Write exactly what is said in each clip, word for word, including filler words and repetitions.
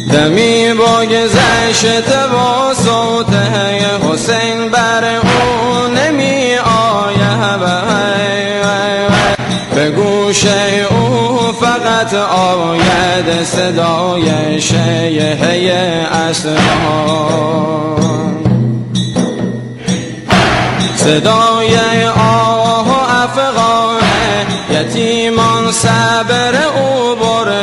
دمی بگذشت با صوت حسین بر او نمی آید، به گوش او فقط آید صدای شیهه اسرار، صدای آه و افغان یتیمان صبر او برده،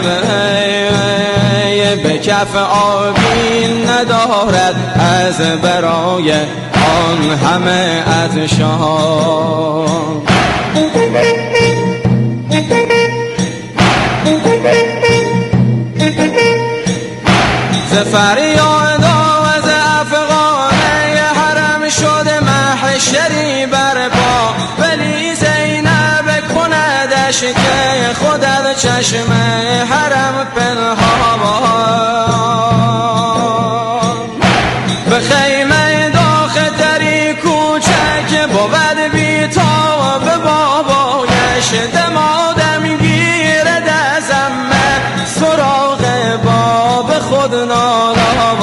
به کف آبی ندارد از برای آن همه عطشان. ز فریاد آواز افغانه حرم شده محشری برپا، ولی زینب کندش که خود از چشم حرم پنهان، به خیمه داخل تری کوچک بود بی تا به بابایش، دمادم گیرد ازم سراغ باب خود نالا،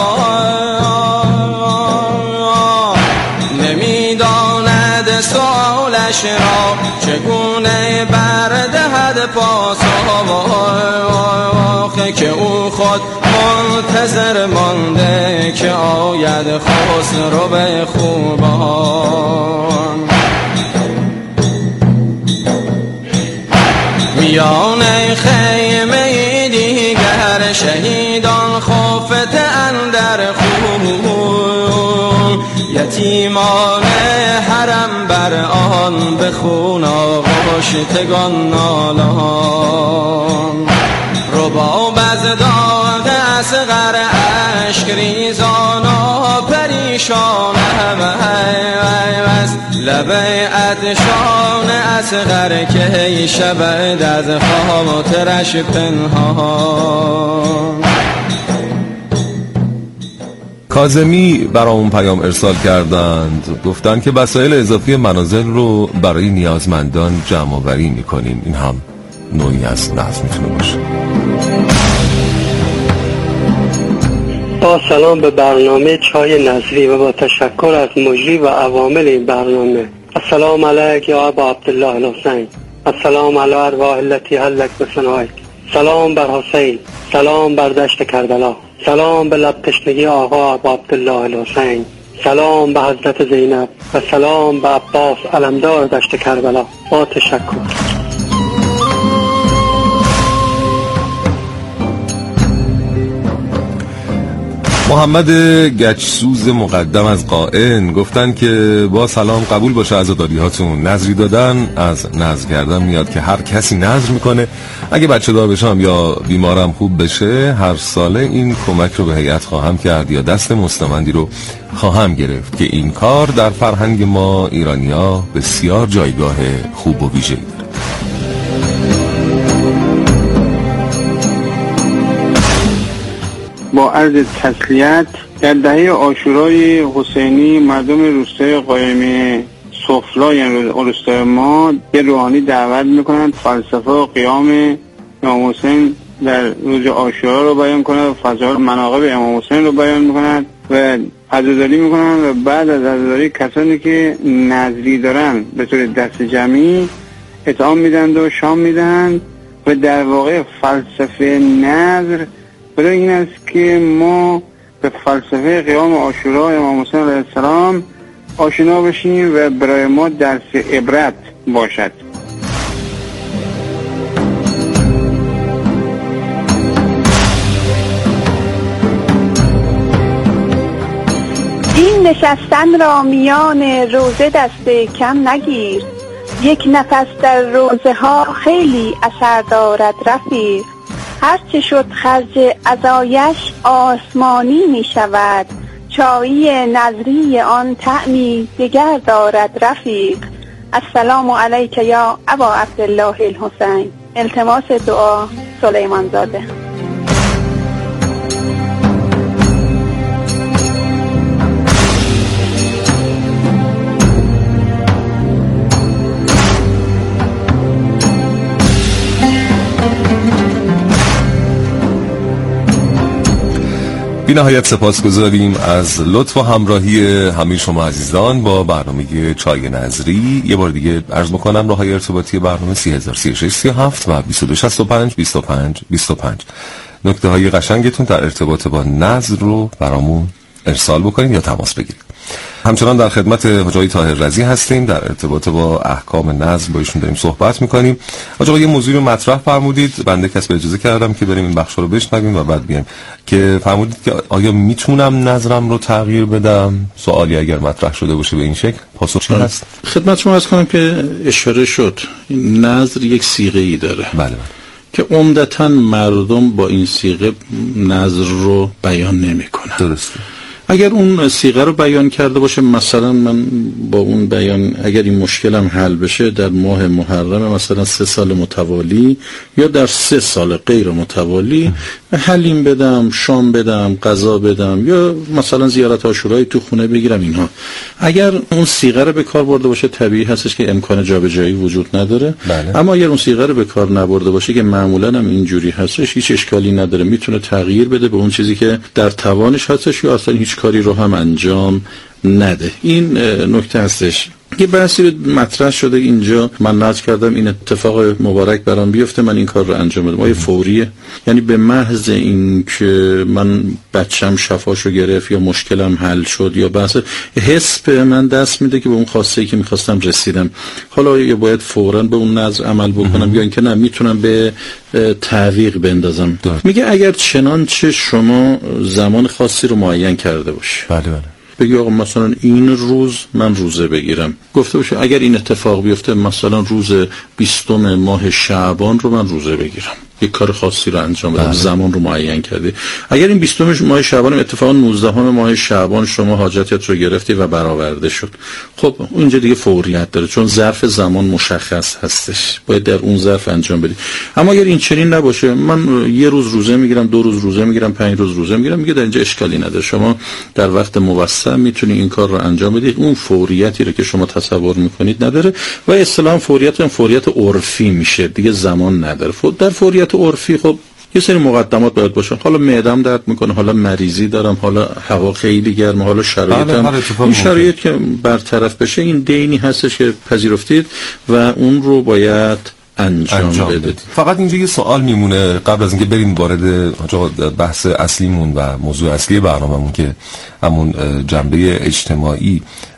نمیداند سوالش را چگونه بردهد پاسخ، که او خود منتظر مانده که آید خسرو به خوبان. میان خیمه دیگر شهیدان خفته اندر خون، یتیمان حرم بر آن به خون آغشتگان نالان، رباب از داغ اصغر اشک ریزان و پریشان است، لب عطشان اصغر که شبد از خاطرش پنهان. کاظمی برامون پیام ارسال کردند، گفتند که وسایل اضافی منازل رو برای نیازمندان جمع آوری میکنیم. این هم نوعی از نظم میتونه باشه. با سلام به برنامه چای نظری و با تشکر از مجری و عوامل این برنامه. السلام علیک یا ابا عبدالله الحسین، السلام علی ارواح التي حلت بثنائک، سلام بر حسین، سلام بر دشت کربلا، سلام به لب تشنگی آقا ابا عبدالله الحسین، سلام به حضرت زینب و سلام به عباس علمدار دشت کربلا. با تشکر. محمد گچسوز مقدم از قائن گفتن که با سلام قبول باشه عزاداری هاتون. نظری دادن از نظر کردن میاد که هر کسی نظر میکنه اگه بچه دار بشم یا بیمارم خوب بشه هر ساله این کمک رو به هیئت خواهم کرد یا دست مستمندی رو خواهم گرفت که این کار در فرهنگ ما ایرانیا بسیار جایگاه خوب و ویژه‌ای داره. با عرض تسلیت، در دهه عاشورای حسینی مردم روستای قائمه سفلا یعنی روستای ما یه روحانی دعوت میکنند فلسفه و قیام امام حسین در روز عاشورا رو بیان کنند و فضایل مناقب امام حسین رو بیان میکنند و عزاداری میکنند و بعد از عزاداری کسانی که نظری دارن به طور دست جمعی اطعام میدند و شام میدهند و در واقع فلسفه نظر برای این است که ما به فلسفه قیام عاشورا امام حسین علیه السلام آشنا بشیم و برای ما درس عبرت باشد. این نشستن را میان روزه دست کم نگیر، یک نفس در روزه ها خیلی اثر دارد رفیق، هرچه شد خرج عزایش آسمانی می شود، چایی نظری آن طعمی دگر دارد رفیق. السلام علیک یا ابا عبدالله الحسین. التماس دعا سلیمان زاده. بی نهایت سپاسگزاریم از لطف و همراهی همه شما عزیزان با برنامه چای نظری. یه بار دیگه عرض میکنم راههای ارتباطی برنامه سی هزار سی و شش سی و هفت و بیست و دو شصت و پنج بیست و پنج بیست و پنج. نکته های قشنگتون در ارتباط با نظر رو برامون ارسال بکنید یا تماس بگیرید. همچنان در خدمت حاج آقای طاهر رضی هستیم، در ارتباط با احکام نظر با ایشون داریم صحبت میکنیم. حاج آقا یه موضوعی رو مطرح فرمودید، بنده کسب اجازه کردم که بریم این بخش رو بشنویم و بعد بیایم، که فرمودید که آیا میتونم نظرم رو تغییر بدم؟ سوالی اگر مطرح شده باشه به این شکل پاسخ چی هست؟ خدمت شما عرض کنم که اشاره شد این نظر یک صیغه ای داره، بله بله، که عمدتاً مردم با این صیغه نظر رو بیان نمی‌کنن. درسته. اگر اون صیغه رو بیان کرده باشه، مثلا من با اون بیان اگر این مشکلم حل بشه در ماه محرم مثلا سه سال متوالی یا در سه سال غیر متوالی حلیم بدم، شام بدم، غذا بدم یا مثلا زیارت عاشورایی تو خونه بگیرم، اینها اگر اون صیغه رو به کار برده باشه طبیعی هستش که امکان جابجایی وجود نداره. بله. اما اگر اون صیغه رو به کار نبرده باشه که معمولا هم اینجوری هستش، هیچ اشکالی نداره، میتونه تغییر بده به اون چیزی که در توانش هستش یا اصلا هیچ کاری رو هم انجام نده. این نکته هستش. یه بحثی مطرح شده اینجا، من نظر کردم این اتفاق مبارک برام بیفته، من این کار رو انجام بدم. آیا فوریه؟ یعنی به محض این که من بچم شفاشو گرفت یا مشکلم حل شد یا بحث حس به من دست میده که به اون خواسته‌ای که میخواستم رسیدم، حالا یا باید فوراً به اون نظر عمل بکنم یا اینکه نه میتونم به تعویق بندازم؟ میگه اگر چنانچه شما زمان خاصی رو معین کرده باشی، بله بله، بگی آقا مثلا این روز من روزه بگیرم، گفته باشه اگر این اتفاق بیفته مثلا روز بیستم ماه شعبان رو من روزه بگیرم، یک کار خاصی رو انجام بدم، زمان رو معین کردی. اگر این بیستم ماه شعبان اتفاقا نوزدهم ماه شعبان شما حاجتت رو گرفتی و برآورده شد، خب اونجا دیگه فوریت داره، چون ظرف زمان مشخص هستش، باید در اون ظرف انجام بدی. اما اگر این چنین نباشه، من یه روز روزه میگیرم، دو روز روزه میگیرم، پنج روز روزه میگیرم، میگه در اینجا اشکالی نداره، شما در وقت موسع میتونی این کار رو انجام بدید. اون فوریتی رو که شما تصور میکنید نداره و اصطلاحاً فوریت اون فوریت عرفی میشه، دیگه زمان نداره. در فوریت عرفی خب یه سری مقدمات باید باشه، حالا معده‌ام درد میکنه، حالا مریضی دارم، حالا هوا خیلی گرمه، حالا شرایطم، این شرایط که برطرف بشه این دینی هستش که پذیرفتید و اون رو باید انجام, انجام بدید. فقط اینجا یه سوال میمونه قبل از اینکه بریم وارد بحث اصلیمون و موضوع اصلی برنامه‌مون که همون جنبه اجتماعی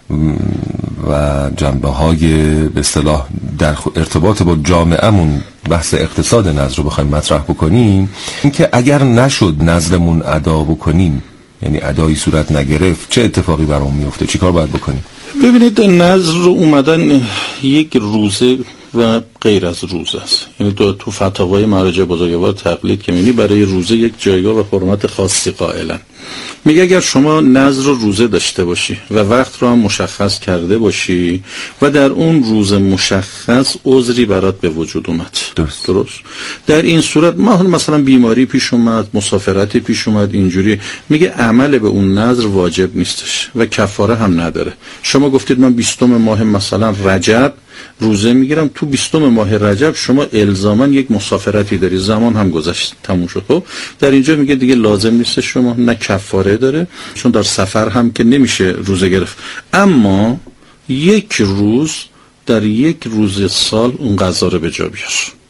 و جنبه های به اصطلاح در ارتباط با جامعهمون، بحث اقتصاد نظر رو بخوایم مطرح بکنیم، اینکه اگر نشد نظرمون ادا بکنیم، یعنی ادایی صورت نگرفت، چه اتفاقی برامون میفته؟ چی کار باید بکنیم؟ ببینید نظر رو اومدن یک روزه و غیر از روزه است، یعنی تو تو فتاوای مراجع بزرگوار تقلید که می‌بینی برای روزه یک جایگاه و حرمت خاصی قائلن. میگه اگر شما نظر رو روزه داشته باشی و وقت رو هم مشخص کرده باشی و در اون روز مشخص عذری برات به وجود اومد، درست درست در این صورت ما مثلا بیماری پیش اومد، مسافرتی پیش اومد، اینجوری، میگه عمل به اون نظر واجب نیستش و کفاره هم نداره. شما گفتید من بیستم ماه مثلا رجب روزه میگیرم، تو بیستم ماه رجب شما الزاما یک مسافرتی داری، زمان هم گذشت تموم شد، خب در اینجا میگه دیگه لازم نیست شما، نه کفاره داره، چون در سفر هم که نمیشه روزه گرفت، اما یک روز در یک روز سال اون قضا رو به جا بیار،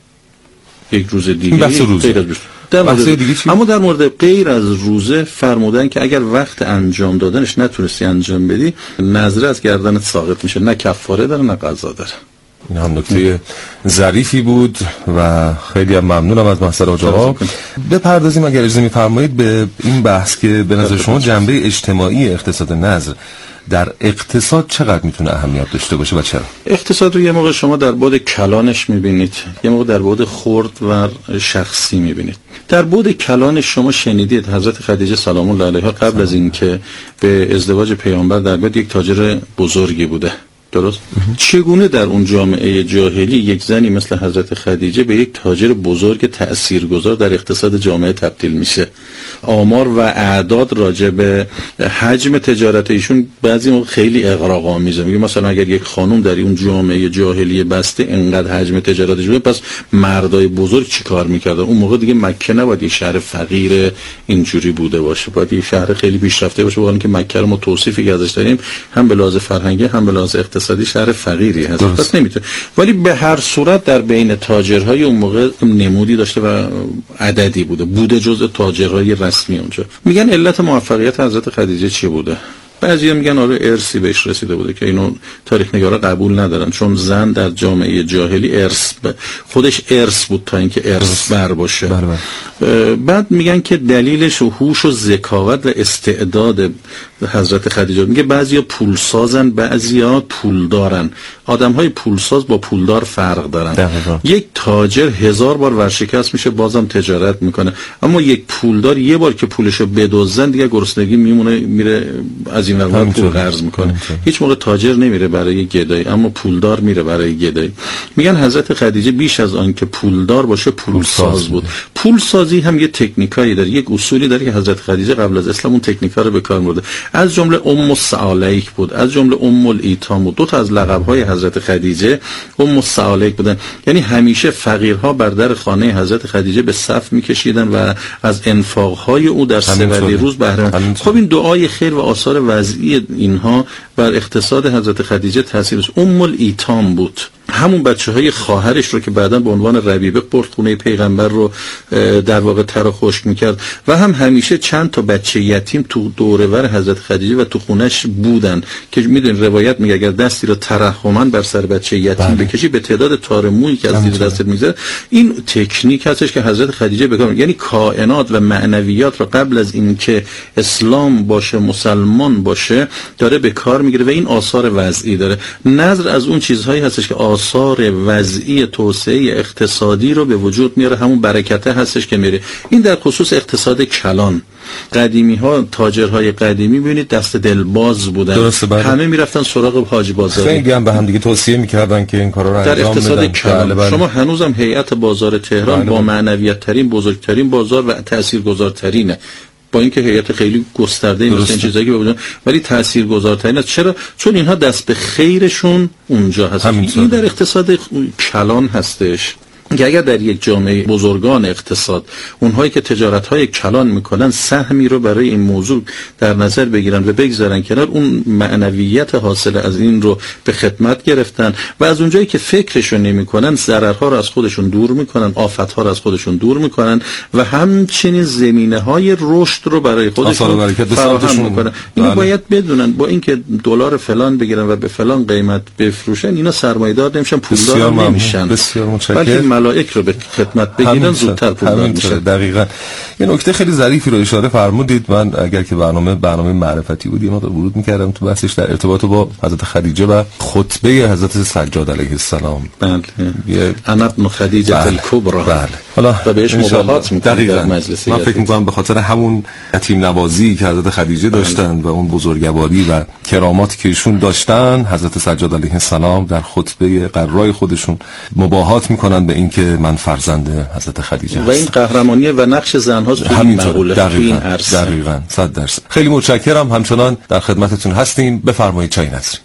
یک روز دیگه بحث روزه. در مورد اما در مورد غیر از روزه فرمودن که اگر وقت انجام دادنش نتونستی انجام بدی، نظر از گردنت ساقط میشه، نه کفاره داره نه قضا داره. این هم نکته ظریفی بود و خیلی هم ممنونم از محضر آقا. بپردازیم اگر اجازه می‌فرمایید به این بحث که به نظر شما جنبه اجتماعی اقتصاد نظر در اقتصاد چقدر میتونه اهمیت داشته باشه و چرا؟ اقتصاد رو یه موقع شما در بعد کلانش میبینید، یه موقع در بعد خرد و شخصی میبینید. در بعد کلانش شما شنیدید حضرت خدیجه سلام الله علیها قبل از اینکه به ازدواج پیامبر در بعد یک تاجر بزرگی بوده، درست؟ چگونه در اون جامعه جاهلی یک زنی مثل حضرت خدیجه به یک تاجر بزرگ تأثیرگذار در اقتصاد جامعه تبدیل میشه؟ آمار و اعداد راجع به حجم تجارت ایشون بعضی موقع خیلی اغراق‌آمیزه. میگه مثلا اگر یک خانم در اون جامعه جاهلی بسته انقدر حجم تجارتش بود، پس مردای بزرگ چیکار میکردن؟ اون موقع دیگه مکه نباید یه شهر فقیر اینجوری بوده باشه، باید یه شهر خیلی پیشرفته باشه. با اینکه مکه رو ما توصیفی که ازش داریم هم به لحاظ فرهنگی هم به لحاظ اقتصادی شهر فقیری هست، پس نمیتونه. ولی به هر صورت در بین تاجرهای اون موقع نمودی داشته و عددی بوده بوده جزء تاجرهای رسمی اونجا. میگن علت موفقیت حضرت خدیجه چی بوده؟ بعضیا میگن آره ارثی بهش رسیده بوده که اینو تاریخ نگارا قبول ندارن، چون زن در جامعه جاهلی ارث ب... خودش ارث بود تا اینکه ارث بر باشه. بر بر. بعد میگن که دلیلش هوش و ذکاوت و استعداد حضرت خدیجه. میگه بعضیا پولسازن، بعضیا پولدارن. آدمهای پولساز با پولدار فرق دارن. دقیقا. یک تاجر هزار بار ورشکست میشه بازم تجارت میکنه، اما یک پولدار یه بار که پولشو بدزدن دیگه گرسنگی میمونه، میره از این ور پول قرض میکنه. هیچ موقع تاجر نمیره برای گدایی، اما پولدار میره برای گدایی. میگن حضرت خدیجه بیش از آن که پولدار باشه پولساز بود. پولسازی هم یه تکنیکایی داره، یک اصولی داره که حضرت خدیجه قبل از اسلام اون تکنیکا رو به کار برده. از جمله ام السعالیک بود، از جمله ام الایتام بود. دو تا از لقب‌های حضرت خدیجه ام السعالیک بودن. یعنی همیشه فقیرها بر در خانه حضرت خدیجه به صف میکشیدن و از انفاق‌های او در سوری روز بهره مند. خب این دعای خیر و آثار وضعی اینها بر اقتصاد حضرت خدیجه تاثیر داشت. ام الایتام بود، همون بچه‌های خواهرش رو که بعداً به عنوان ربیبه برد خونه پیغمبر رو در واقع تر و خشک می‌کرد، و هم همیشه چند تا بچه یتیم تو دورور حضرت خدیجه و تو خونش بودن که میدونید روایت میگه اگر دستی رو ترحماً بر سر بچه یتیم بله. بکشی به تعداد تار مویی که از زیر دستت میذاره. این تکنیک هستش که حضرت خدیجه بکار، یعنی کائنات و معنویات رو قبل از اینکه اسلام باشه مسلمان باشه داره به کار میگیره و این آثار وضعی داره. نظر از اون چیزهایی هستش که آثار وضعی توسعه اقتصادی رو به وجود میاره، همون برکته هستش که میره. این در خصوص اقتصاد کلان. قدیمی ها تاجرهای قدیمی ببینید دست دلباز بودن، همه میرفتن سراغ حاج بازاری، خیلی هم به هم دیگه توصیه میکردن که این کارا رو انجام بدن. در اقتصاد کلان بله. شما هنوزم هیئت بازار تهران بله. با معنویت ترین بزرگترین بازار و تاثیرگذارترینه، با اینکه هیئت خیلی گسترده مثل این چیزایی که بودن ولی تاثیرگذارترین است. چرا؟ چون اینها دست به خیرشون اونجا هست. این در اقتصاد کلان هستش که اگر در یک جامعه بزرگان اقتصاد اونهایی که تجارت‌های کلان میکنن سهمی رو برای این موضوع در نظر بگیرن و بگذارن کنار، اون معنویت حاصل از این رو به خدمت گرفتن و از اونجایی که فکرشو نمیکنن ضررها رو از خودشون دور میکنن، آفت‌ها رو از خودشون دور میکنن و همچنین زمینه‌های رشد رو برای خودشون فراهم میکنن. اینو باید بدونن، با اینکه دلار فلان بگیرن و به فلان قیمت بفروشن اینا سرمایه‌دار نمیشن، پولدار نمیشن. بسیار متشکرم. ملائک رو به خدمت بگیرن زودتر پولدار میشن. دقیقاً. یه نکته خیلی ظریفی رو اشاره فرمودید. من اگر که برنامه برنامه معرفتی بود یه مقدار ورود می‌کردم تو بحثش در ارتباط با حضرت خدیجه و خطبه حضرت سجاد علیه السلام. بله. انا ابن خدیجه الکبری. بله. حالا و بهش مباهات می‌کنه در مجلس. من فکر می‌کنم به خاطر همون یتیم نوازی که حضرت خدیجه داشتن و اون بزرگواری و کراماتی که ایشون داشتن، حضرت سجاد علیه السلام در خطبه قرای خودشون مباهات می‌کنن به اینکه من فرزند حضرت خدیجه هستم. و این قهرمانی و نقش زن‌هاست تو این مقوله، تو این عرصه. دقیقاً صد درصد. خیلی متشکرم. همچنان در خدمتتون هستیم. بفرمایید چای نصری.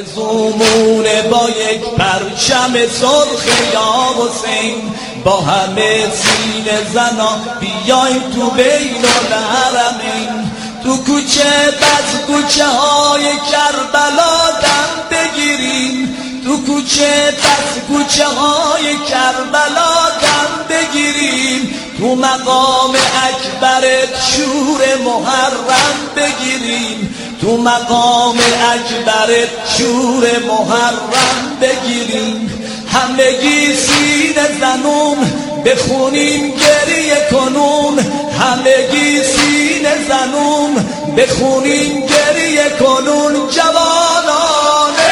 آرزومونه با یک پرچم سرخ یا حسین، با همه سینه زنا بیایم تو بین الحرمین، تو کوچه بز کوچه های کربلا دم بگیریم، تو کوچه بز کوچه های کربلا دم بگیریم، تو مقام اکبرت شور محرم بگیریم، تو مقام اکبرت شور محرم بگیریم، همگی سینه زنون بخونیم گریه کنون، همگی سینه زنون بخونیم گریه کنون، جوانانه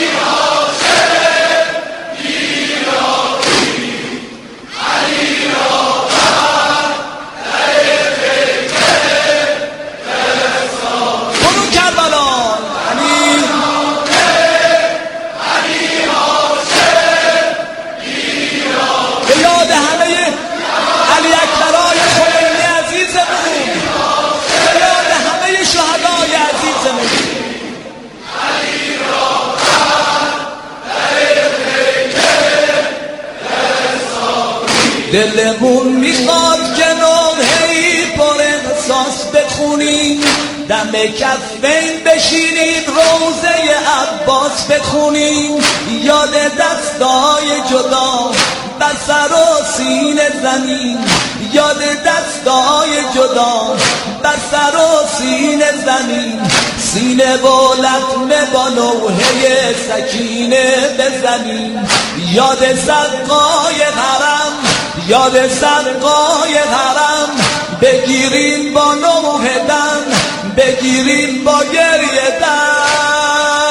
علی دلمون میخواد که نوحه‌ای پر احساس بخونیم، دم کفین بشینیم روزه عباس بخونیم، یاد دستای جدا بر سر و سینه زمین، یاد دستای جدا بر سر و سینه زمین، سینه و لطمه با نوحه سکینه بزنیم، یاد سقای حرم، یاد سقای حرم بگیریم با نوحه دم، بگیریم با گریه دم.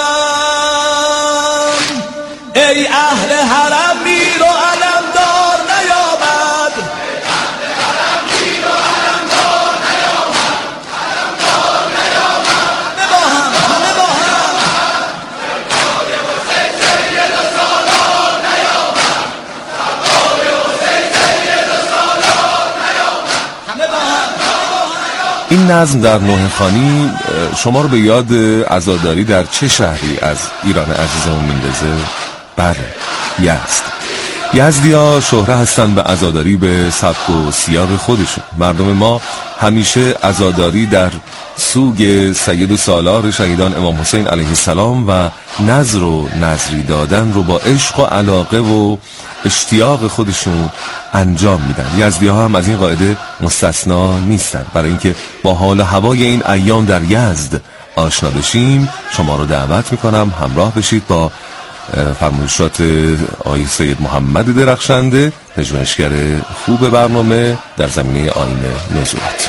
ای اهل حرم میر و علمدار نیامد، ای اهل حرم میر و علمدار نیامد، علمدار نیامد، همه با هم، همه با هم، سرکار حسین سید سالار نیامد، سرکار حسین سید سالار نیامد، همه با هم، همه با هم. این نظم در نوحه خوانی شما رو به یاد عزاداری در چه شهری از ایران عزیزمون میندازه؟ بله، یزد. یزدی‌ها شهره هستن به عزاداری به سبک و سیاق خودشون. مردم ما همیشه عزاداری در سوگ سید و سالار شهیدان امام حسین علیه السلام و نذر و نذری دادن رو با عشق و علاقه و اشتیاق خودشون انجام میدن. یزدی‌ها هم از این قاعده مستثنا نیستن. برای اینکه با حال و هوای این ایام در یزد آشنا بشیم، شما رو دعوت میکنم همراه بشید با فرمایشات آقای سید محمد درخشنده، پژوهشگر خوب برنامه در زمینه آیین نزولات.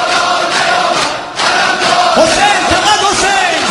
حسین فقط حسین،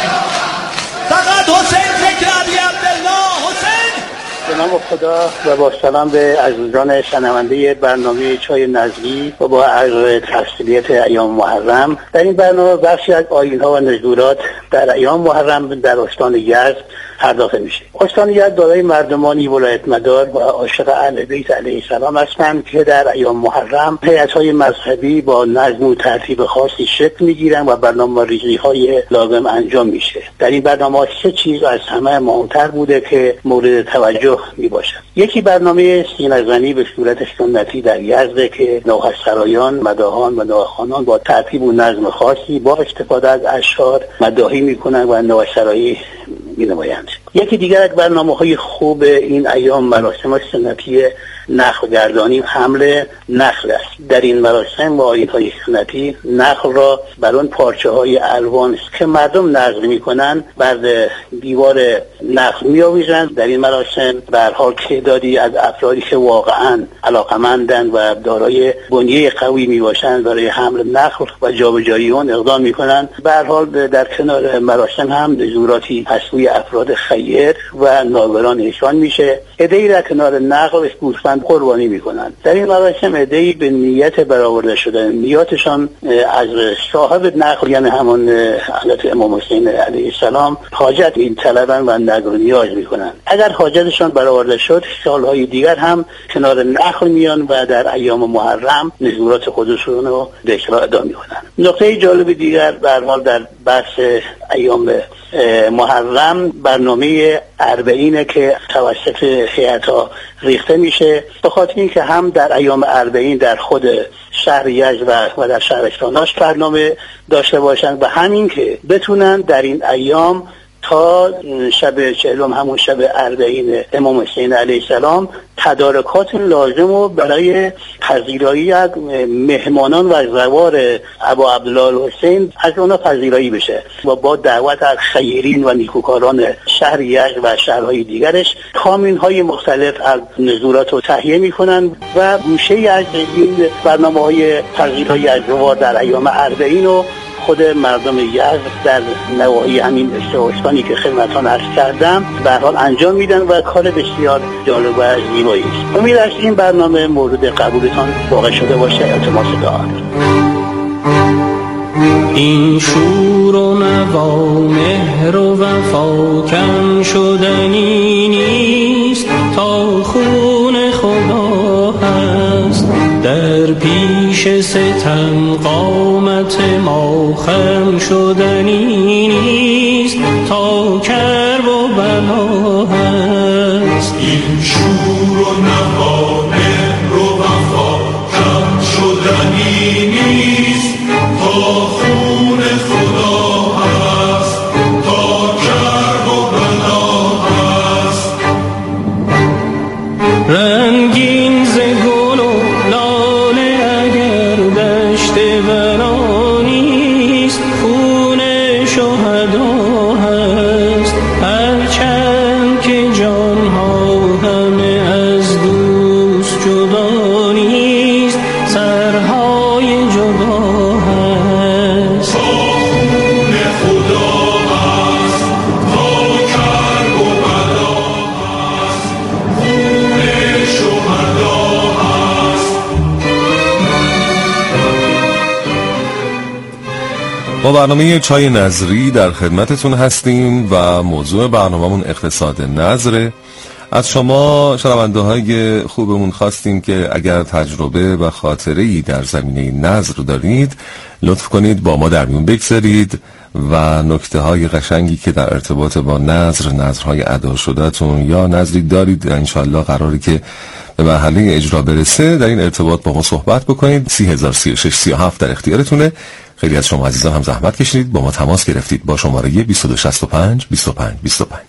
فقط حسین فکر علی عبدالله. حسین به نام خدا و با سلام به عزیزان شنونده برنامه چای نزلی و با عرض تفصیلیت ایام محرم. در این برنامه بخشی از آیین‌ها و نزولات در ایام محرم در استان یزد پرداخته میشه. استان یزد دارای مردمانی ولایت مدار و عاشق اهل بیت علیه السلام هستند که در ایام محرم هیئت‌های مذهبی با نظم و ترتیب خاصی شکل میگیرن و برنامه‌ریزی‌های لازم انجام میشه. در این برنامه سه چیز از همه مهمتر بوده که مورد توجه میباشد. یکی برنامه سینه‌زنی به صورت سنتی در یزد که نوحه‌سرایان، مداحان و نوحه‌خوانان با ترتیب و نظم خاصی با استفاده از اشعار مداحی میکنن و نوحه‌سرایی مینمایند. یکی دیگر از برنامه‌های خوب این ایام مراسم سنتی نخل گردانی حمل نخل است. در این مراسم و آیین‌های سنتی نخل را بر آن پارچه‌های الوان که مردم نقل می‌کنند بر دیوار نخل می‌آویزند. در این مراسم به هر حال تعدادی از افرادی که واقعاً علاقه‌مندند و دارای بنیه قوی میباشند برای حمل نخل و جابجایی آن اقدام می‌کنند. به هر حال در کنار مراسم هم نزوراتی از سوی افراد خیر و ناظران نشان میشه. عده‌ای در کنار نخل گوسفند قربانی میکنند. در این مراسم عده‌ای به نیت برآورده شدن نیاتشان از صاحب نخل یعنی همان حضرت امام حسین علیه السلام حاجت این طلبن و نظر نیاز میکنند. اگر حاجتشان برآورده شد سالهای دیگر هم کنار نخل میان و در ایام محرم نزولات خودشون رو به اجرا ادا میکنند. نکته جالب دیگر به هر حال در بحث ایام محرم برنامه اربعینه که توسط هیئت‌ها ریخته میشه، به خاطر اینکه هم در ایام اربعین در خود شهر یزد و در شهرستاناش برنامه داشته باشند و همین که بتونن در این ایام تا شب چهلم همون شب اربعین امام حسین علیه السلام تدارکات لازم و برای پذیرایی از مهمانان و زوار ابا عبدالله الحسین از اونا پذیرایی بشه و با دعوت از خیرین و نیکوکاران شهر یزد و شهرهای دیگرش کامین‌های مختلف از نزولات رو تهیه میکنن و گوشه از این برنامه‌های پذیرایی از زوار در ایام اربعین و خود مردم یزد در نواحی همین استانی که خدمتان عرض کردم به هر حال انجام میدن و کار بسیار جالب و زیبایی است. امید است این برنامه مورد قبولتان واقع شده باشه. التماس دعا. این شور و نوا مهر و وفا کم شدنی نیست، تا خون خدا هست در پیش ستم قامت ما خم شدنی نیست، تا کرب و بلا هست. این شور و نوا مهر و فدا هست، هرچند که جانها همه از دوست جدا نیست، سرهای جدا هست. خون خدا هست تا کرب و بلا هست، خون شهدا هست. با برنامه چای نظری در خدمتتون هستیم و موضوع برنامه‌مون اقتصاد نظره. از شما شنونده های خوبمون خواستیم که اگر تجربه و خاطره‌ای در زمینه نظر دارید لطف کنید با ما در میون بگذارید و نکته های قشنگی که در ارتباط با نظر، نظرهای ادا شده‌تون یا نظری دارید انشالله قراری که به مرحله اجرا برسه در این ارتباط با ما صحبت بکنید. سی هزار سی و شش سی و هفت در اختیارتونه. خیلی از شما عزیزان هم زحمت کشیدید با ما تماس گرفتید با شماره بیست و دو شصت و پنج بیست و پنج بیست و پنج.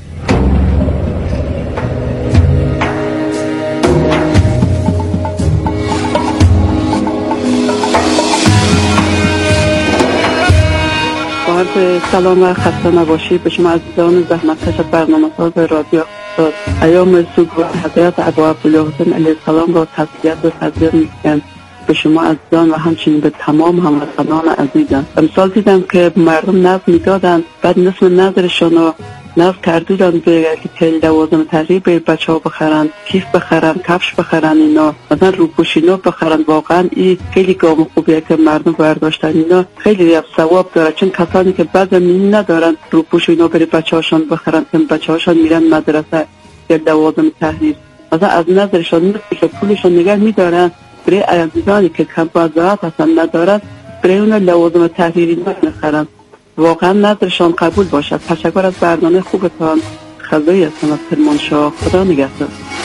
سلام و خسته نباشید به شما عزیزان زحمت کش برنامه ساز رادیو اقتصاد. ایام سوگوار حضرت ابا عبدالله حسین علیه السلام را تسلیت و تعزیت می‌کنم به شما عزیزان و همچنین به تمام هموطنان عزیزم. امسال دیدم که مردم نظر میدادن، بعد نصف نظرشون رو نظر کردودن به که لوازم تحریر به بچه ها بخرن، کیف بخرن، کفش بخرن، اینا مثلا روپوشینا بخرن. واقعا این خیلی گام خوبیه که مردم برداشتن، اینا خیلی ثواب داره، چون کسانی که بعضی می ندارن روپوشینا بری بچه هاشون بخرن که بچه هاشون میرن مدرسه یا لوازم تحریر، مثلا از نظرشون نصف پولشون نگه میدارن برای عزیزانی که کم بازارات هستن ندارن برای اون لوازم تحریری نخرن. واقعا نظرشان قبول باشد. تشکر از برنامه خوبتان. خزایی هستم از کرمانشاه. خدا نگهدار.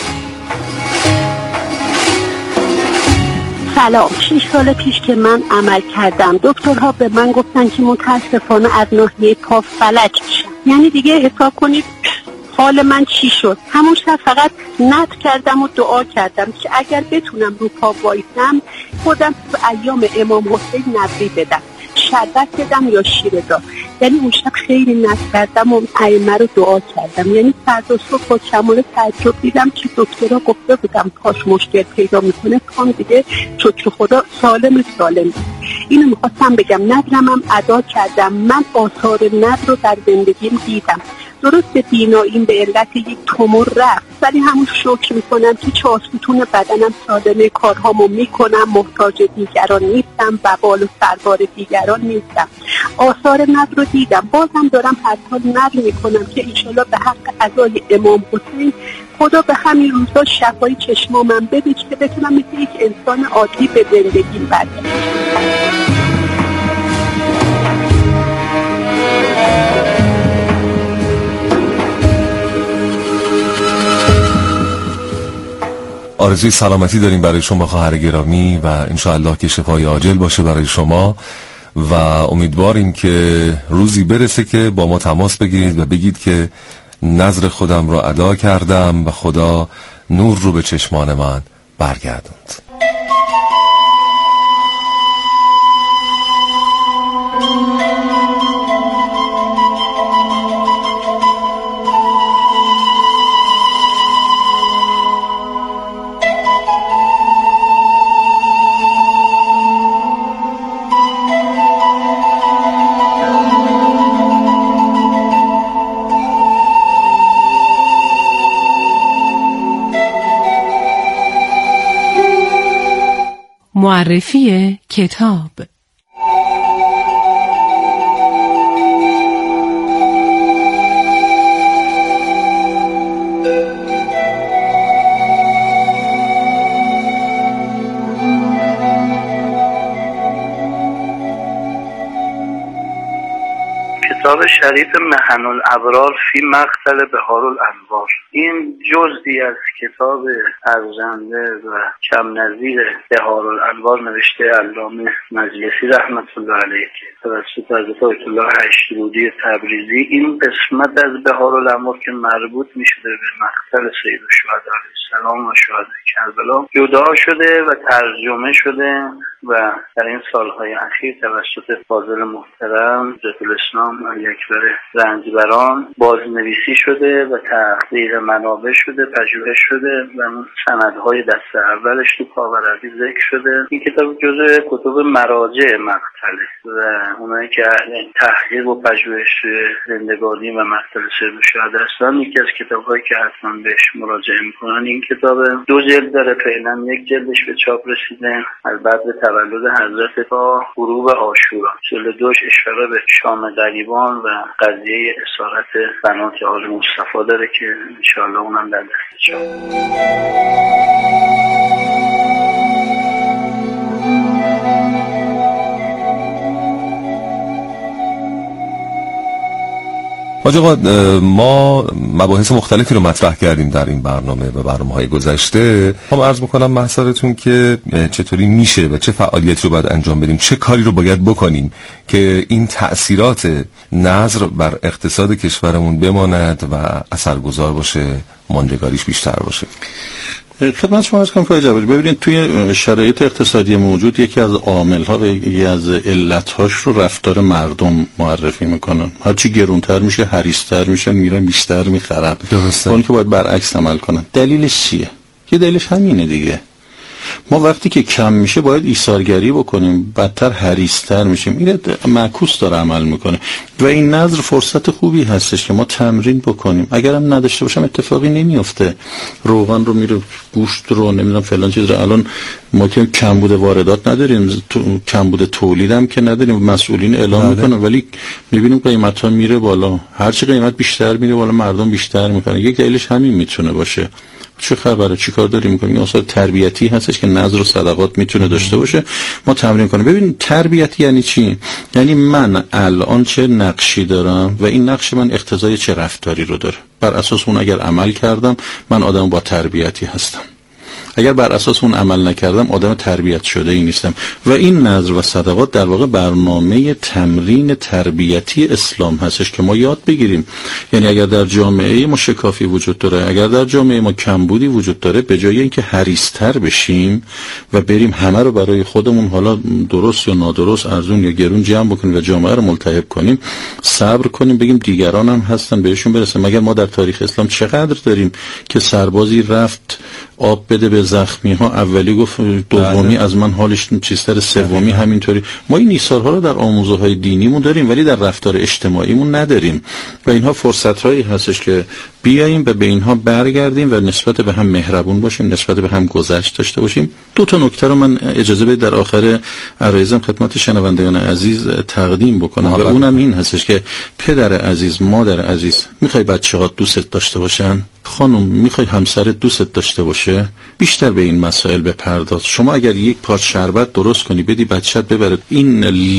سلام. شش سال پیش که من عمل کردم دکترها به من گفتن که متاسفانه از ناحیه پا فلج میشم. یعنی دیگه حساب کنید حال من چی شد. همون شب فقط نذر کردم و دعا کردم که اگر بتونم رو پا وایسم خودم تو ایام امام حسین نظری بدم، شربت بدم یا شیر دار. یعنی اون شب خیلی نذر کردم و ائمه رو دعا کردم. یعنی فردا صبح با کمال تعجب دیدم که دکترها گفته بودم پاش مشکل پیدا میکنه، پام دیگه شکر خدا سالم سالم. اینو میخواستم بگم. نظرم هم ادا کردم. من آثار نظر رو در زندگیم دیدم. درست به بیناییم به علت یک تومور رفت، ولی همون شکر میکنم که چهارستون بدنم سالمه، کارهامو میکنم، محتاج دیگران نیستم، ببال و سربار دیگران نیستم. آثار نظر رو دیدم. بازم دارم هر حال نظر میکنم که انشالله به حق قضای امام حسین خدا به همین روزا شفای چشمامم بده که بتونم مثل یک انسان عادی به زندگیم برگردم. آرزوی سلامتی داریم برای شما خواهر گرامی و انشاءالله که شفای عاجل باشه برای شما و امیدواریم که روزی برسه که با ما تماس بگیرید و بگید که نظر خودم را ادا کردم و خدا نور رو به چشمان من برگردوند. معرفی کتاب. کتاب شریف محن الابرار فی مقتل بهار الانوار. این جزئی از کتاب ارزنده و کم نظیر بهار الانوار نوشته علامه مجلسی رحمت الله علیه که توسط حضرت آیت الله هشترودی تبریزی این قسمت از بهار الانوار که مربوط میشده به مقتل سید الشهدا علیه السلام و شهدای کربلا جدا شده و ترجمه شده و در این سالهای اخیر توسط فاضل محترم حضرت الاسلام علی اکبر رنجبران بازنویسی شده و تحقیق منابع شده، پژوهش شده و سندهای دست اولش تو پاورقی ذکر شده. این کتاب جزء کتب مراجع مقتله و اونایی که تحقیق و پژوهش زندگانی و مقتل سید الشهدا هستن یکی از کتاب‌هایی که حتما بهش مراجعه میکنن. این کتاب دو جلد داره، فعلا یک جلدش به چاپ رسیده از بعد تولد حضرت تا غروب عاشورا. جلد دوش اشاره به شام غریبان و قضیه اسارت بنات آل مصطفی داره که انشاءالله اونم در دست چاپ. حاج آقا، ما مباحث مختلفی رو مطرح کردیم در این برنامه و برنامه‌های گذشته. هم عرض می‌کنم محضرتون که چطوری میشه و چه فعالیتی رو باید انجام بدیم، چه کاری رو باید بکنیم که این تأثیرات نظر بر اقتصاد کشورمون بماند و اثرگذار باشه، ماندگاریش بیشتر باشه. خدمت شما عرض کنم که جوابی ببینید توی شرایط اقتصادی موجود یکی از عامل‌ها و یکی از علت‌هاش رو رفتار مردم معرفی میکنن. هرچی گرونتر میشه حریص‌تر میشن، میرن بیشتر میخرن. درسته. اون که باید برعکس عمل کنن. دلیلش چیه؟ یه دلیلش همینه دیگه. ما وقتی که کم میشه باید ایثارگری بکنیم، بدتر حریص‌تر میشیم. این معکوس داره عمل میکنه و این نظر فرصت خوبی هستش که ما تمرین بکنیم. اگرم نداشته باشم اتفاقی نمیفته. روغن رو میره، گوشت رو، نمیدونم فلان چیز رو. الان ما که کمبود واردات نداریم، کمبود تولید هم که نداریم، مسئولین اعلام میکنن، ولی میبینیم قیمت‌ها میره بالا. هر چی قیمت بیشتر میره بالا مردم بیشتر میکنن. یک دلیلش همین میتونه باشه. چه خبره؟ چی کار داریم میکنیم؟ این اصلا تربیتی هستش که نظر و صدقات میتونه داشته باشه. ما تمرین کنیم. ببین تربیتی یعنی چی؟ یعنی من الان چه نقشی دارم و این نقش من اقتضای چه رفتاری رو داره. بر اساس اون اگر عمل کردم من آدم با تربیتی هستم. اگر بر اساس اون عمل نکردم آدم تربیت شده ای نیستم. و این نظر و صدقات در واقع برنامه تمرین تربیتی اسلام هستش که ما یاد بگیریم. یعنی اگر در جامعه ما شکافی وجود داره، اگر در جامعه ما کمبودی وجود داره، به جای اینکه حریص‌تر بشیم و بریم همه رو برای خودمون حالا درست یا نادرست، ارزون یا گرون جمع بکنیم و جامعه رو ملتهب کنیم، صبر کنیم بگیم دیگران هم هستن بهشون برسه. مگر ما در تاریخ اسلام چقدر داریم که سربازی رفت آب بده به زخمی ها، اولی گفت دومی از من حالش چیزتر، سومی همینطوری. ما این ایثارها رو در آموزه های دینیمون داریم ولی در رفتار اجتماعیمون نداریم و اینها فرصت هایی هستش که بیاییم و به اینها برگردیم و نسبت به هم مهربون باشیم، نسبت به هم گذشت داشته باشیم. دو تا نکته رو من اجازه بدید در آخر عرایزم خدمت شنوندگان عزیز تقدیم بکنم و اونم این هستش که پدر عزیز، مادر عزیز، میخوای بچه‌ها دوست داشته باشن؟ خانم میخوای همسرت دوست داشته باشه؟ بیشتر به این مسائل بپرداز. شما اگر یک پارچ شربت درست کنی بدی بچه‌ت ببره، این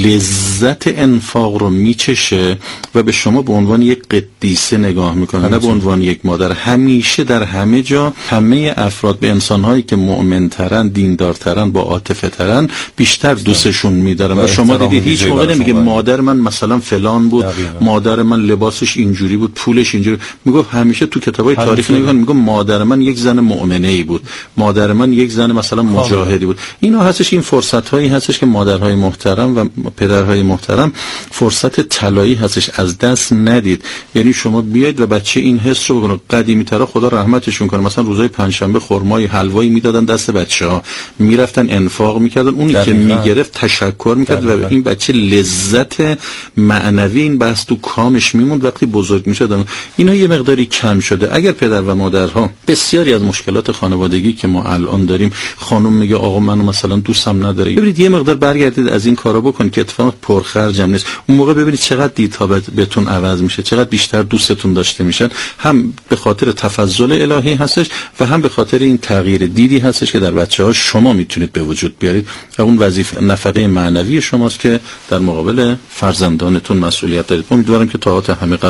لذت انفاق رو میچشه و به شما به عنوان یک قدیسه نگاه میکنه، نه به عنوان یک مادر. همیشه در همه جا همه افراد به انسان‌هایی که مؤمن‌ترن، دیندارترن، با عاطفه ترن بیشتر دوستشون می‌دارن و شما دیدید هیچ موقع نمیگه مادر من مثلا فلان بود، مادر من لباسش اینجوری بود، پولش اینجوری. میگفت همیشه تو کتابای تاریخ نگاه میگه مادر من یک زن مؤمنه‌ای بود، مادر من یک زن مثلا مجاهدی بود. اینا هستش، این فرصت‌هایی هستش که مادرهای محترم و پدرهای محترم فرصت طلایی هستش، از دست ندید. یعنی شما بیاید و بچه این حس رو بکنه. قدیمی‌ترا خدا رحمتشون کنه مثلا روزای پنجشنبه خرمای حلوایی میدادن دست بچه‌ها، میرفتن انفاق میکردن، اونی که میگرفت تشکر میکرد و این بچه لذت معنوی این بحث تو کامش میموند. وقتی بزرگ میشد اینا یه مقداری کم شده. اگر پدر و مادرها بسیاری از مشکلات خانوادگی که ما الان داریم، خانم میگه آقا منو مثلا دوستم نداره، ببینید یه مقدار برگردید از این کارا بکن که اتفاقا پرخرجم نیست. اون موقع ببینید چقدر دیدها بهتون عوض میشه، چقدر بیشتر دوستتون داشته میشن. هم به خاطر تفضل الهی هستش و هم به خاطر این تغییر دیدی هستش که در بچه‌ها شما میتونید به وجود بیارید و اون وظیفه نفقه معنوی شماست که در مقابل فرزندانتون مسئولیت دارید. امیدوارم که طاعات همه